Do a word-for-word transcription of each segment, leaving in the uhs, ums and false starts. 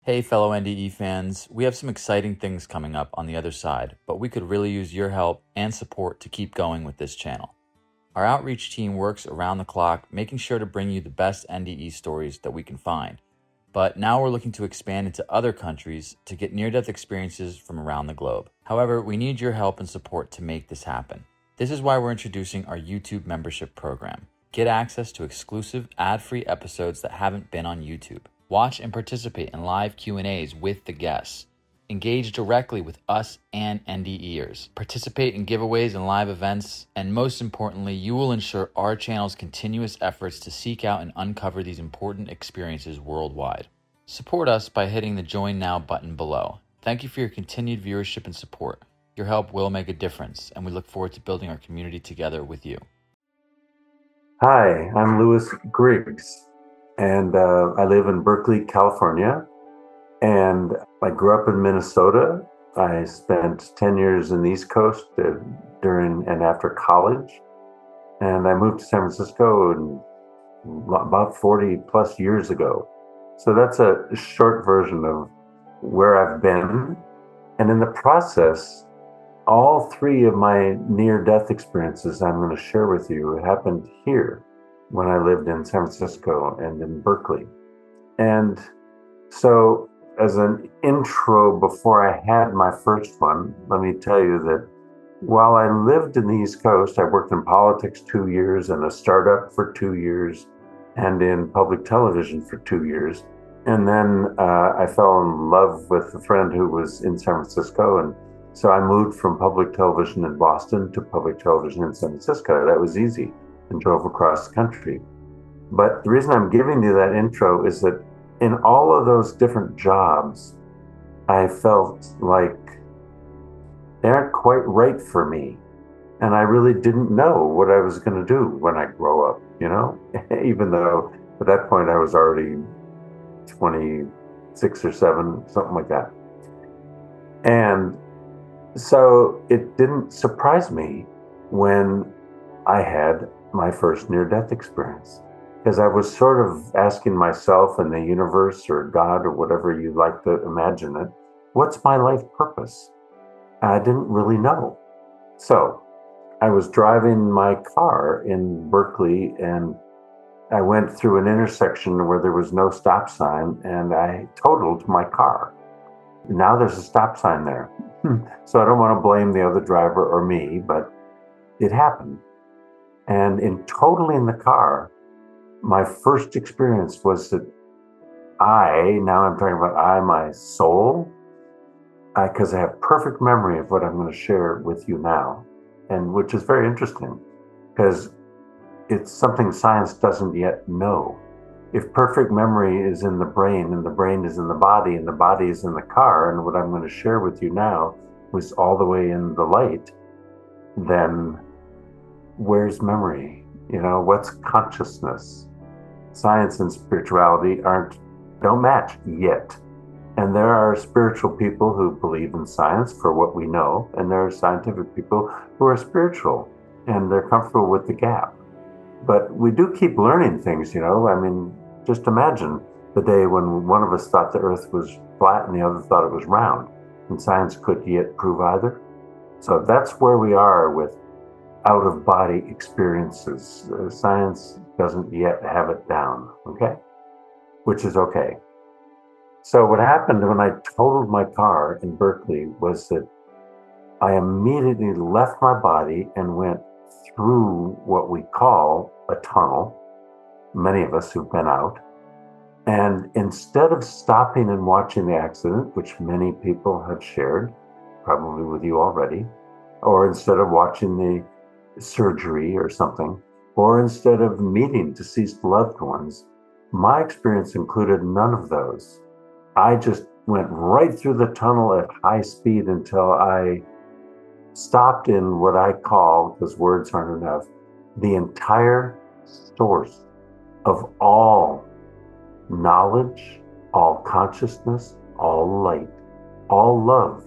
Hey, fellow N D E fans, we have some exciting things coming up on the other side, but we could really use your help and support to keep going with this channel. Our outreach team works around the clock, making sure to bring you the best N D E stories that we can find. But now we're looking to expand into other countries to get near-death experiences from around the globe. However, we need your help and support to make this happen. This is why we're introducing our YouTube membership program. Get access to exclusive ad-free episodes that haven't been on YouTube. Watch and participate in live Q and A's with the guests. Engage directly with us and NDEers. Participate in giveaways and live events. And most importantly, you will ensure our channel's continuous efforts to seek out and uncover these important experiences worldwide. Support us by hitting the Join Now button below. Thank you for your continued viewership and support. Your help will make a difference, and we look forward to building our community together with you. Hi, I'm Louis Griggs, and uh, I live in Berkeley, California. And I grew up in Minnesota. I spent ten years in the East Coast uh, during and after college. And I moved to San Francisco in, about forty plus years ago. So that's a short version of where I've been. And in the process, all three of my near-death experiences I'm going to share with you happened here when I lived in San Francisco and in Berkeley. And so as an intro, before I had my first one, let me tell you that while I lived in the East Coast, I worked in politics two years, in a startup for two years, and in public television for two years. And then uh, I fell in love with a friend who was in San Francisco. And so I moved from public television in Boston to public television in San Francisco. That was easy, and drove across the country. But the reason I'm giving you that intro is that in all of those different jobs, I felt like they aren't quite right for me. And I really didn't know what I was going to do when I grow up, you know, even though at that point I was already twenty-six or seven, something like that. And so it didn't surprise me when I had my first near-death experience, because I was sort of asking myself and the universe or God or whatever you like to imagine it, what's my life purpose? I didn't really know. So I was driving my car in Berkeley, and I went through an intersection where there was no stop sign, and I totaled my car. Now there's a stop sign there. So I don't want to blame the other driver or me, but it happened. And in totaling the car, my first experience was that I, now I'm talking about I, my soul, because I, I have perfect memory of what I'm going to share with you now, and which is very interesting, because it's something science doesn't yet know. If perfect memory is in the brain, and the brain is in the body, and the body is in the car, and what I'm going to share with you now was all the way in the light, then where's memory? You know, what's consciousness? Science and spirituality aren't, don't match yet. And there are spiritual people who believe in science for what we know, and there are scientific people who are spiritual, and they're comfortable with the gap. But we do keep learning things, you know. I mean, just imagine the day when one of us thought the earth was flat and the other thought it was round, and science couldn't yet prove either. So that's where we are with out-of-body experiences. Uh, science doesn't yet have it down, okay? Which is okay. So what happened when I totaled my car in Berkeley was that I immediately left my body and went through what we call a tunnel, many of us who've been out. And instead of stopping and watching the accident, which many people have shared, probably with you already, or instead of watching the surgery or something, or instead of meeting deceased loved ones, my experience included none of those. I just went right through the tunnel at high speed until I stopped in what I call, because words aren't enough, the entire source of all knowledge, all consciousness, all light, all love,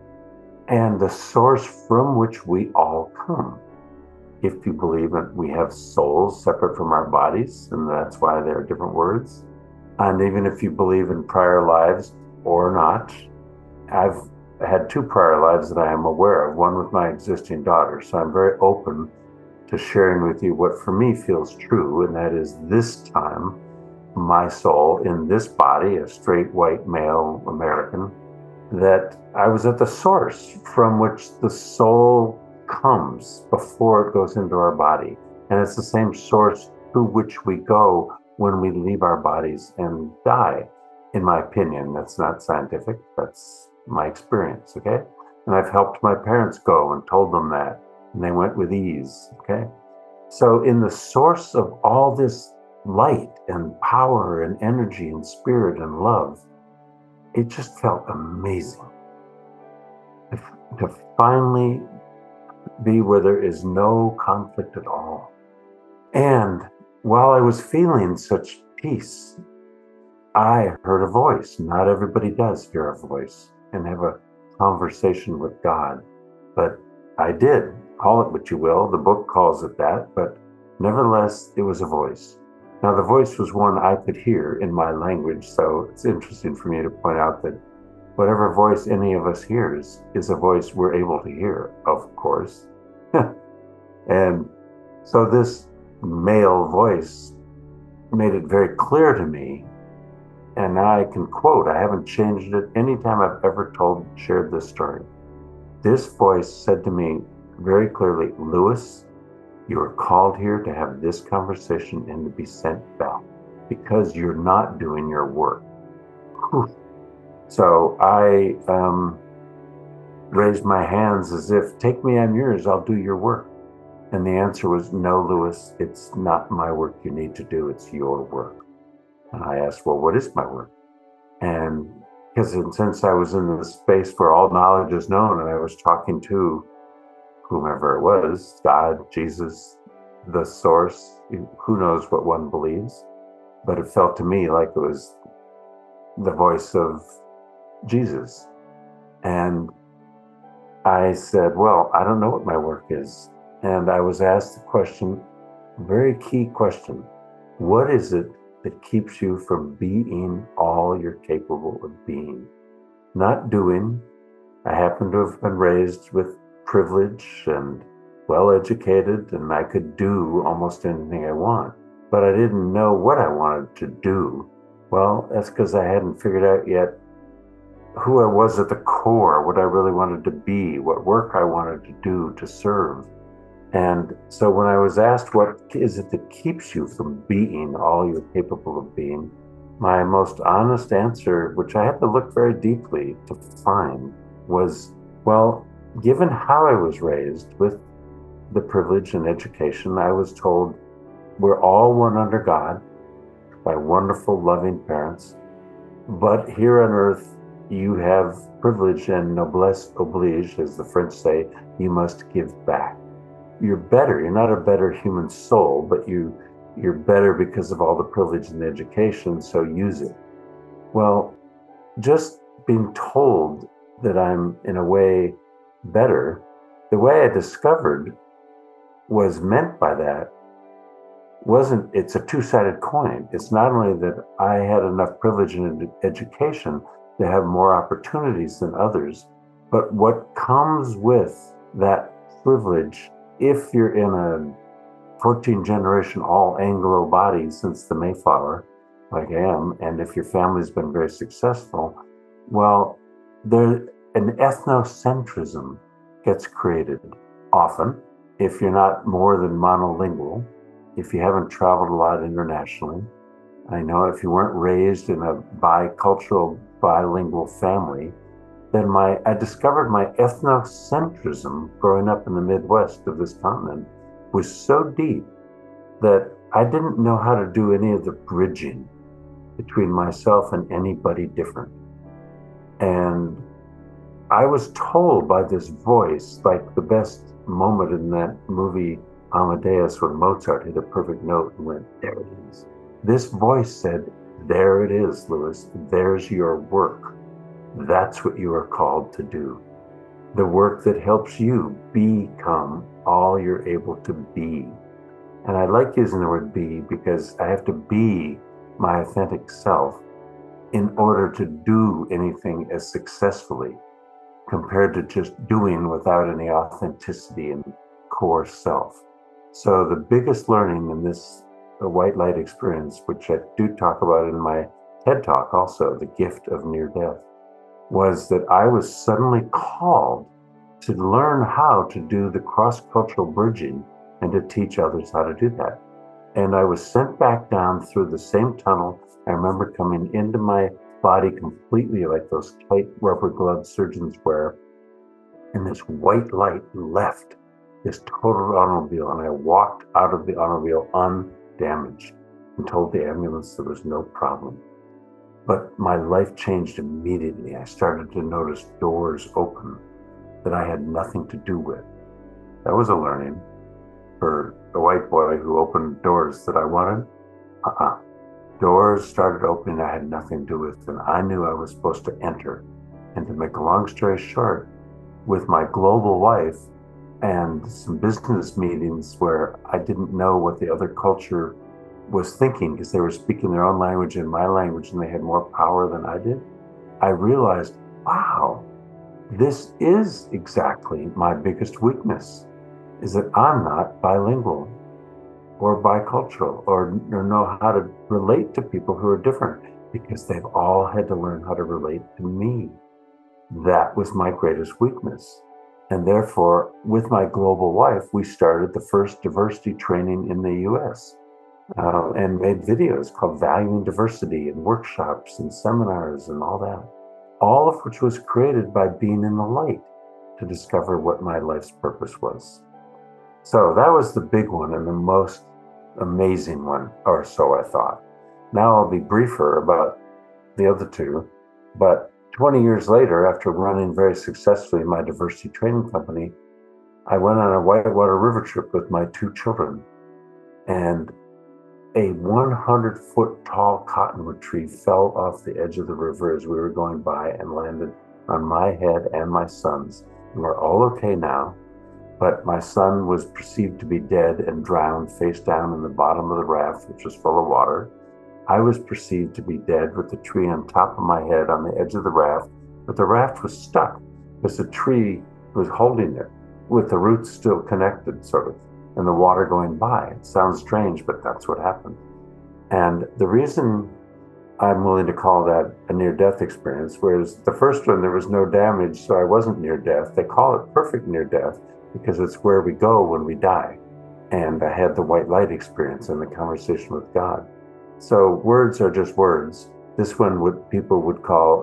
and the source from which we all come. If you believe that we have souls separate from our bodies, and that's why there are different words. And even if you believe in prior lives, or not. I've had two prior lives that I am aware of, one with my existing daughter. So I'm very open to sharing with you what for me feels true, and that is this time, my soul in this body, a straight white male American, that I was at the source from which the soul comes before it goes into our body. And it's the same source to which we go when we leave our bodies and die. In my opinion, that's not scientific, that's my experience, okay? And I've helped my parents go and told them that, and they went with ease, okay? So in the source of all this light and power and energy and spirit and love, it just felt amazing to, to finally be where there is no conflict at all. And while I was feeling such peace, I heard a voice. Not everybody does hear a voice and have a conversation with God, but I did. Call it what you will. The book calls it that, but nevertheless, it was a voice. Now, the voice was one I could hear in my language, so it's interesting for me to point out that whatever voice any of us hears is a voice we're able to hear, of course. And so this male voice made it very clear to me, and now I can quote, I haven't changed it anytime I've ever told, shared this story. This voice said to me very clearly, Lewis, you are called here to have this conversation and to be sent back because you're not doing your work. Whew. So I um, raised my hands as if, take me, I'm yours, I'll do your work. And the answer was, no, Lewis, it's not my work you need to do, it's your work. And I asked, well, what is my work? And because since I was in the space where all knowledge is known and I was talking to whomever it was, God, Jesus, the source, who knows what one believes, but it felt to me like it was the voice of Jesus. And I said, well, I don't know what my work is. And I was asked the question, very key question, what is it that keeps you from being all you're capable of being? Not doing. I happen to have been raised with privilege and well-educated, and I could do almost anything I want, but I didn't know what I wanted to do. Well, that's because I hadn't figured out yet who I was at the core, what I really wanted to be, what work I wanted to do to serve. And so when I was asked, what is it that keeps you from being all you're capable of being, my most honest answer, which I had to look very deeply to find, was, well, given how I was raised with the privilege and education, I was told we're all one under God by wonderful, loving parents. But here on earth, you have privilege and noblesse oblige, as the French say, you must give back. You're better. You're not a better human soul, but you, you're better because of all the privilege and education, so use it. Well, just being told that I'm in a way better, the way I discovered was meant by that wasn't, it's a two-sided coin. It's not only that I had enough privilege and education to have more opportunities than others, but what comes with that privilege, if you're in a fourteen generation all Anglo body since the Mayflower, like I am, and if your family's been very successful, well, there an ethnocentrism gets created often if you're not more than monolingual, if you haven't traveled a lot internationally. I know if you weren't raised in a bicultural, bilingual family, then my I discovered my ethnocentrism growing up in the Midwest of this continent was so deep that I didn't know how to do any of the bridging between myself and anybody different. And I was told by this voice, like the best moment in that movie Amadeus when Mozart hit a perfect note and went, there it is. This voice said, there it is, Lewis, there's your work. That's what you are called to do. The work that helps you become all you're able to be. And I like using the word be because I have to be my authentic self in order to do anything as successfully compared to just doing without any authenticity and core self. So the biggest learning in this white light experience, which I do talk about in my TED Talk also, The Gift of Near Death, was that I was suddenly called to learn how to do the cross-cultural bridging and to teach others how to do that. And I was sent back down through the same tunnel. I remember coming into my body completely like those tight rubber gloves surgeons wear, and this white light left this total automobile, and I walked out of the automobile undamaged and told the ambulance there was no problem. But my life changed immediately. I started to notice doors open that I had nothing to do with. That was a learning for a white boy who opened doors that I wanted. Uh-uh. Doors started opening I had nothing to do with, and I knew I was supposed to enter. And to make a long story short, with my global wife and some business meetings where I didn't know what the other culture was thinking because they were speaking their own language and my language and they had more power than I did, I realized, wow, this is exactly my biggest weakness, is that I'm not bilingual or bicultural or, or know how to relate to people who are different because they've all had to learn how to relate to me. That was my greatest weakness. And therefore, with my global wife, we started the first diversity training in the U S uh, and made videos called Valuing Diversity and workshops and seminars and all that, all of which was created by being in the light to discover what my life's purpose was. So that was the big one and the most amazing one, or so I thought. Now I'll be briefer about the other two, but twenty years later, after running very successfully my diversity training company, I went on a whitewater river trip with my two children, and a one hundred foot tall cottonwood tree fell off the edge of the river as we were going by and landed on my head and my son's. And we're all okay now, but my son was perceived to be dead and drowned face down in the bottom of the raft, which was full of water. I was perceived to be dead with the tree on top of my head on the edge of the raft, but the raft was stuck because the tree was holding it with the roots still connected, sort of, and the water going by. It sounds strange, but that's what happened. And the reason I'm willing to call that a near-death experience, whereas the first one, there was no damage, so I wasn't near-death. They call it perfect near-death because it's where we go when we die. And I had the white light experience and the conversation with God. So words are just words. This one, what people would call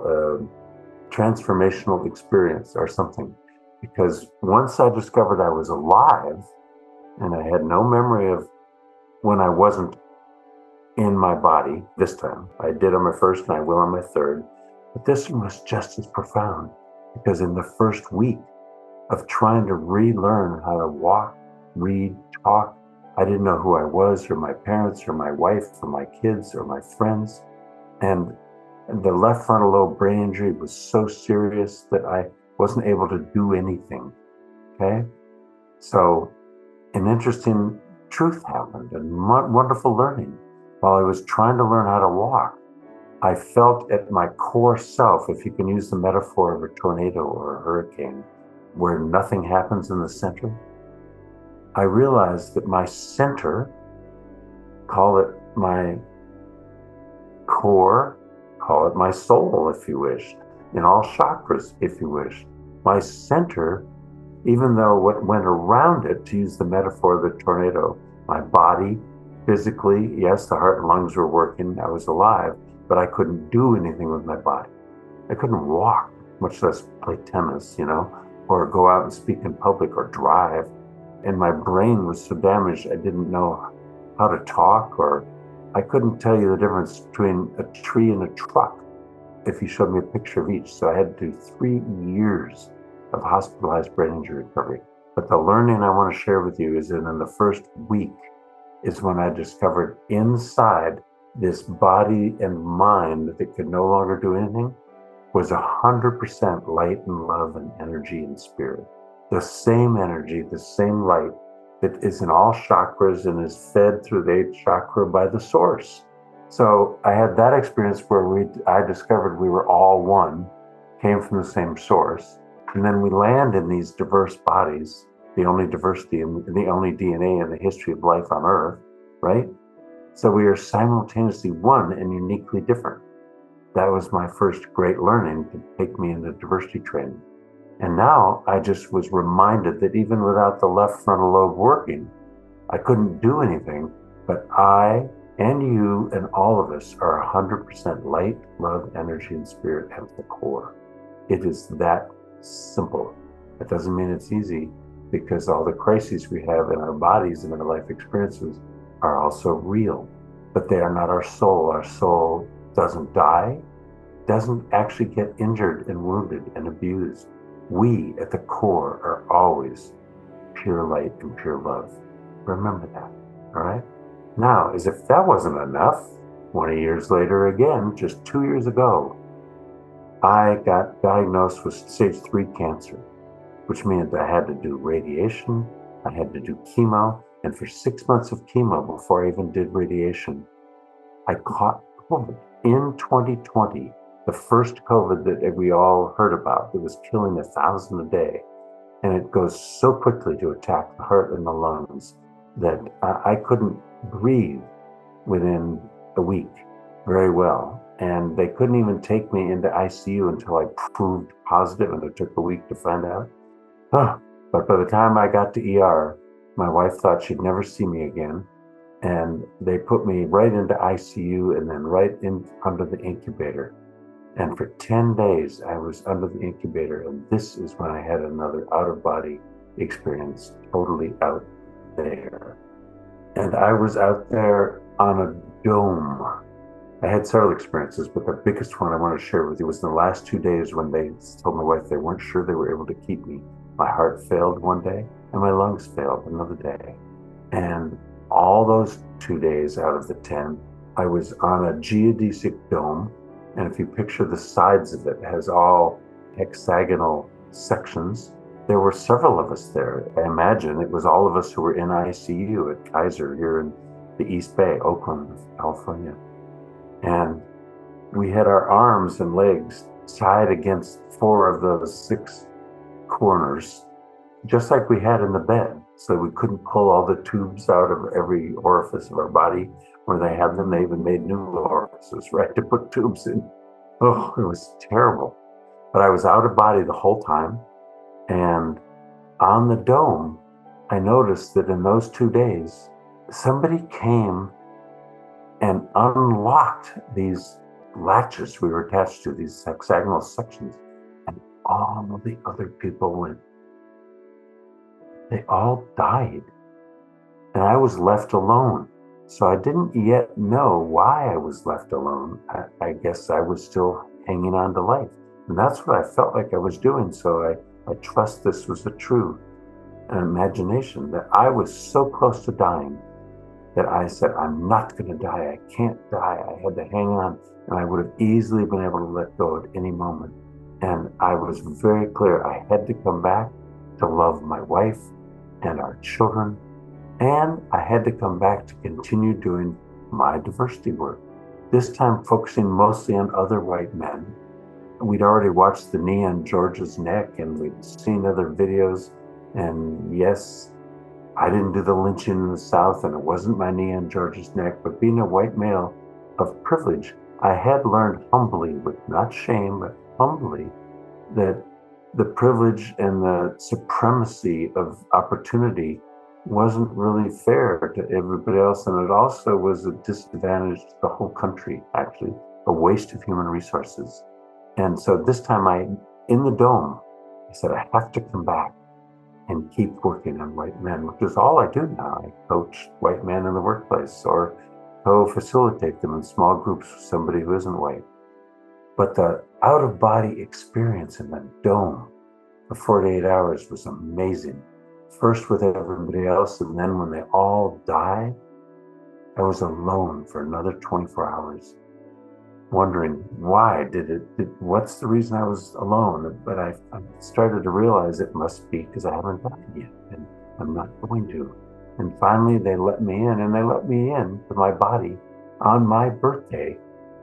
a transformational experience or something. Because once I discovered I was alive and I had no memory of when I wasn't in my body this time. I did on my first and I will on my third. But this one was just as profound because in the first week of trying to relearn how to walk, read, talk, I didn't know who I was or my parents or my wife or my kids or my friends. And the left frontal lobe brain injury was so serious that I wasn't able to do anything, okay? So an interesting truth happened and wonderful learning. While I was trying to learn how to walk, I felt at my core self, if you can use the metaphor of a tornado or a hurricane, where nothing happens in the center, I realized that my center, call it my core, call it my soul, if you wish, in all chakras, if you wish. My center, even though what went around it, to use the metaphor of the tornado, my body, physically, yes, the heart and lungs were working, I was alive, but I couldn't do anything with my body. I couldn't walk, much less play tennis, you know, or go out and speak in public or drive. And my brain was so damaged, I didn't know how to talk, or I couldn't tell you the difference between a tree and a truck if you showed me a picture of each. So I had to do three years of hospitalized brain injury recovery. But the learning I want to share with you is that in the first week is when I discovered inside this body and mind that could no longer do anything was one hundred percent light and love and energy and spirit. The same energy, the same light that is in all chakras and is fed through the eighth chakra by the source. So I had that experience where we, I discovered we were all one, came from the same source, and then we land in these diverse bodies, the only diversity and the only D N A in the history of life on Earth, right? So we are simultaneously one and uniquely different. That was my first great learning to take me into diversity training. And now I just was reminded that even without the left frontal lobe working, I couldn't do anything, but I and you and all of us are one hundred percent light, love, energy, and spirit at the core. It is that simple. It doesn't mean it's easy, because all the crises we have in our bodies and in our life experiences are also real, but they are not our soul. Our soul doesn't die, doesn't actually get injured and wounded and abused. We at the core are always pure light and pure love. Remember that, all right? Now, as if that wasn't enough, twenty years later again, just two years ago, I got diagnosed with stage three cancer, which means I had to do radiation, I had to do chemo, and for six months of chemo before I even did radiation, I caught COVID in twenty twenty, the first COVID that we all heard about that was killing a thousand a day. And it goes so quickly to attack the heart and the lungs that I couldn't breathe within a week very well. And they couldn't even take me into I C U until I proved positive, and it took a week to find out. Oh, but by the time I got to E R, my wife thought she'd never see me again. And they put me right into I C U and then right in under the incubator. And for ten days, I was under the incubator. And this is when I had another out-of-body experience, totally out there. And I was out there on a dome. I had several experiences, but the biggest one I want to share with you was in the last two days when they told my wife they weren't sure they were able to keep me. My heart failed one day and my lungs failed another day. And all those two days out of the ten, I was on a geodesic dome. And if you picture the sides of it, it has all hexagonal sections. There were several of us there. I imagine it was all of us who were in I C U at Kaiser here in the East Bay, Oakland, California. And we had our arms and legs tied against four of those six corners, just like we had in the bed. So we couldn't pull all the tubes out of every orifice of our body where they had them. They even made new orifices, right, to put tubes in. Oh, it was terrible. But I was out of body the whole time. And on the dome, I noticed that in those two days, somebody came and unlocked these latches we were attached to, these hexagonal sections. And all of the other people went. They all died. And I was left alone. So I didn't yet know why I was left alone. I, I guess I was still hanging on to life. And that's what I felt like I was doing. So I, I trust this was a true an imagination, that I was so close to dying that I said, I'm not going to die. I can't die. I had to hang on. And I would have easily been able to let go at any moment. And I was very clear. I had to come back to love my wife and our children. And I had to come back to continue doing my diversity work, this time focusing mostly on other white men. We'd already watched the knee on George's neck, and we'd seen other videos. And yes, I didn't do the lynching in the South, and it wasn't my knee on George's neck, but being a white male of privilege, I had learned humbly, with not shame, but humbly, that the privilege and the supremacy of opportunity wasn't really fair to everybody else. And it also was a disadvantage to the whole country, actually, a waste of human resources. And so this time I, in the dome, I said, I have to come back and keep working on white men, which is all I do now. I coach white men in the workplace or co-facilitate them in small groups with somebody who isn't white. But the out-of-body experience in the dome for forty-eight hours was amazing. First with everybody else, and then when they all died, I was alone for another twenty-four hours, wondering why did it, did, what's the reason I was alone? But I, I started to realize it must be because I haven't died yet, and I'm not going to. And finally they let me in, and they let me in to my body on my birthday.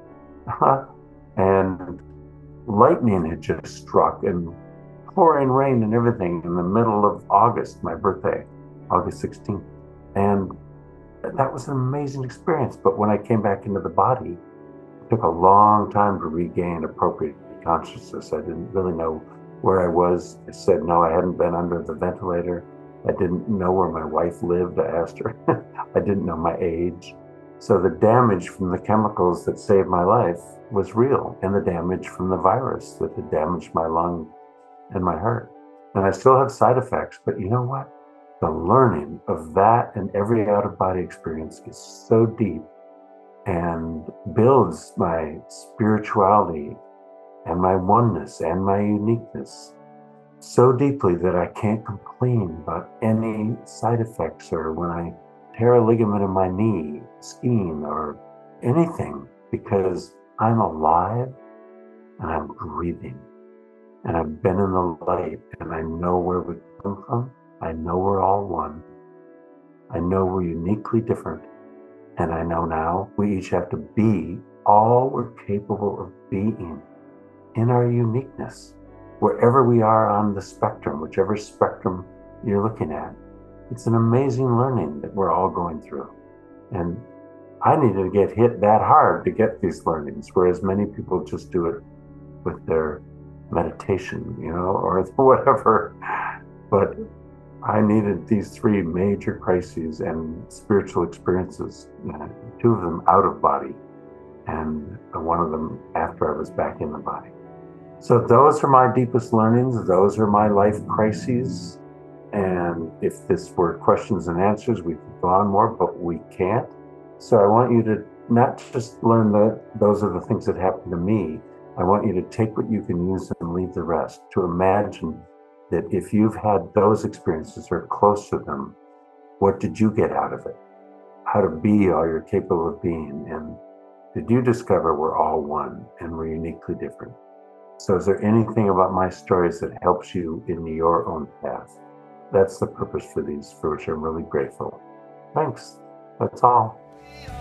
And lightning had just struck and pouring rain and everything in the middle of August, my birthday, August sixteenth. And that was an amazing experience. But when I came back into the body, it took a long time to regain appropriate consciousness. I didn't really know where I was. I said no, I hadn't been under the ventilator. I didn't know where my wife lived. I asked her. I didn't know my age. So the damage from the chemicals that saved my life was real, and the damage from the virus that had damaged my lung and my heart. And I still have side effects, but you know what? The learning of that and every out-of-body experience is so deep and builds my spirituality and my oneness and my uniqueness so deeply that I can't complain about any side effects, or when I tear a ligament in my knee skiing or anything, because I'm alive and I'm breathing and I've been in the light and I know where we come from. I know we're all one. I know we're uniquely different. And I know now we each have to be all we're capable of being in our uniqueness, wherever we are on the spectrum, whichever spectrum you're looking at. It's an amazing learning that we're all going through. And I needed to get hit that hard to get these learnings, whereas many people just do it with their meditation, you know, or whatever. But I needed these three major crises and spiritual experiences, two of them out of body, and one of them after I was back in the body. So those are my deepest learnings. Those are my life crises. And if this were questions and answers, we could go on more, but we can't. So I want you to not just learn that those are the things that happened to me. I want you to take what you can use and leave the rest, to imagine that if you've had those experiences or close to them, what did you get out of it? How to be all you're capable of being. And did you discover we're all one and we're uniquely different? So is there anything about my stories that helps you in your own path? That's the purpose for these, for which I'm really grateful. Thanks. That's all.